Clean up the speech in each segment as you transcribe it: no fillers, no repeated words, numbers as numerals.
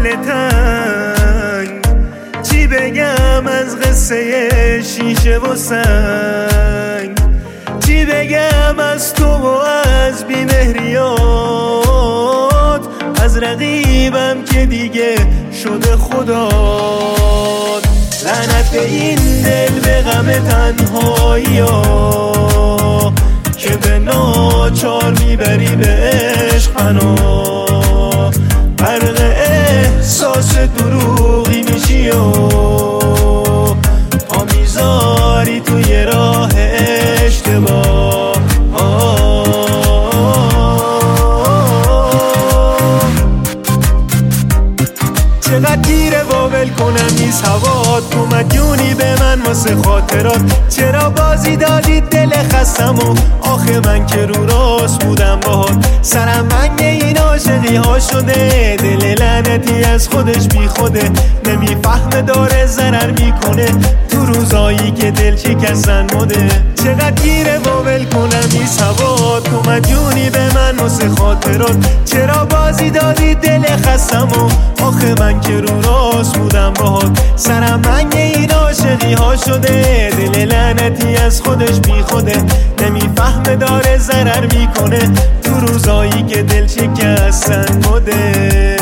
دل تنگ، چی بگم از قصه شیشه و سنگ، چی بگم از تو و از بیمهریات، از رقیبم که دیگه شده خدات. لعنت به این دل به غم تنهایی ها که به ناچار میبری به عشق پناه. غرق احساس دروغی میشی و پا میذاری توی راه اشتباه. چقدر دیره واول کنم نیست هوات، تو مدیونی به من واسه خاطرات. چرا بازی دادی دل خستم و آخه من که رو راست بودم باهات. سرم منگ این عاشقی ها شده، دل لعنتی از خودش بی خوده. نمیفهمه داره ضرر میکنه تو روزایی که دل شکستن مده. چقدر دیره واول کنم نیست هوات، تو مدیونی به من واسه خاطرات. چرا بازی دادی دل خستم و آخه من که رو راست بودم باهات. سرم منگ این عاشقی ها شده، دل لعنتی از خودش بی خوده. نمیفهمه داره ضرر میکنه تو روزایی که دل شکستن مده.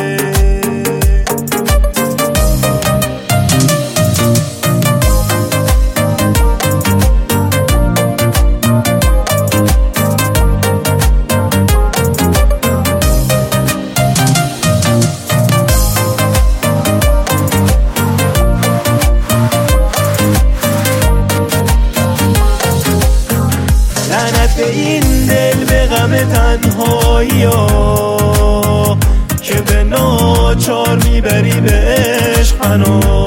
لعنت به این دل به غم تنهایی ها که به ناچار میبری به عشق پناه.